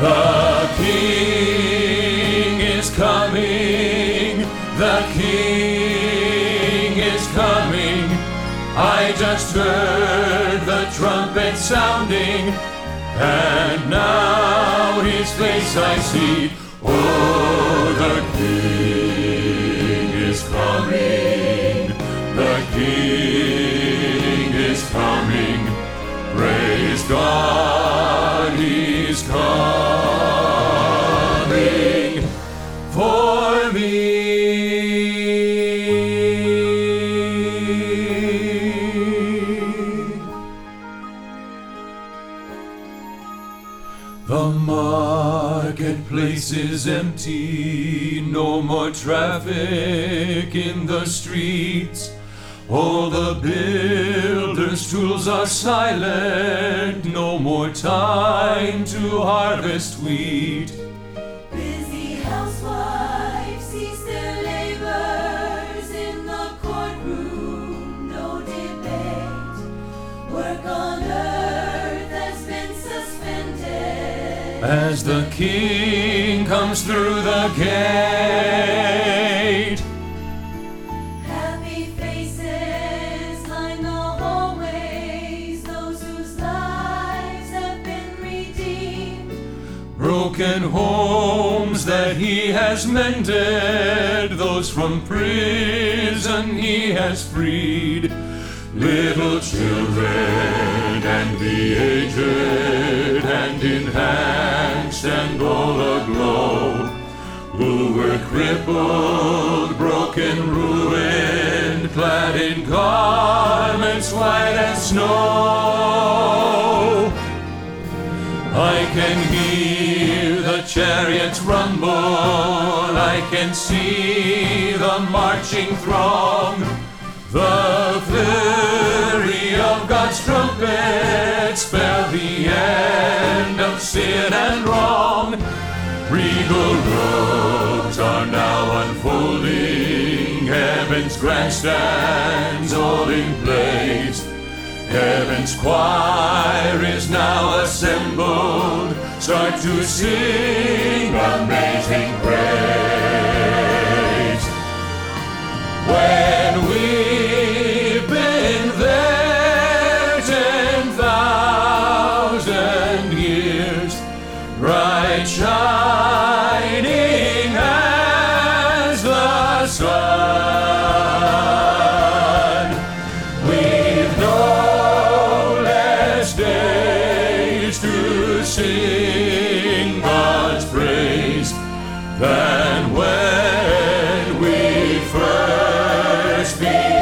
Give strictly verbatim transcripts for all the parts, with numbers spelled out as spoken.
The King is coming, the King is coming. I just heard the trumpet sounding, and now his face I see. Oh, the King is coming, the King is coming. Praise God, he's coming for me. The marketplace is empty, no more traffic in the streets. All the builders' tools are silent, no more time to harvest wheat. Busy housewives cease their labors in the courtroom, no debate. Work on earth has been suspended As the King comes through the gate. Happy faces line the hallways, those whose lives have been redeemed. Broken homes that he has mended, those from prison he has freed. Little children and the aged, hand in hand, stand all aglow, who were crippled, broken, ruined, clad in garments white as snow. I can hear the chariots rumble, I can see the marching throng. The flurry of God's trumpet spell the end of sin and wrong. Regal robes are now unfolding, heaven's grandstands all in place. Heaven's choir is now assembled, start to sing amazing praise. When we've been there ten thousand years, bright shining as the sun, we've no less days to sing God's praise than when we first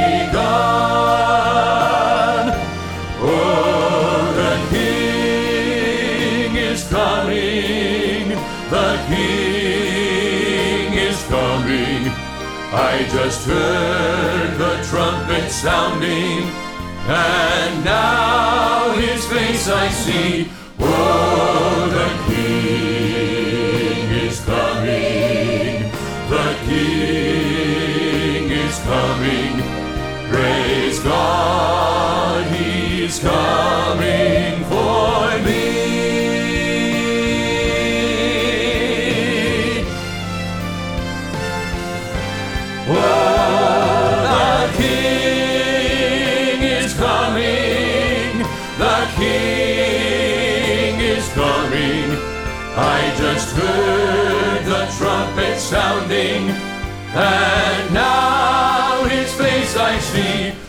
begun. Oh, the King is coming, the King is coming. I just heard the trumpet sounding, and now his face I see. Oh, the King is coming, the King is coming. Praise God, he's coming for me. Oh, the King is coming, the King is coming. I just heard the trumpet sounding, and now his face I see.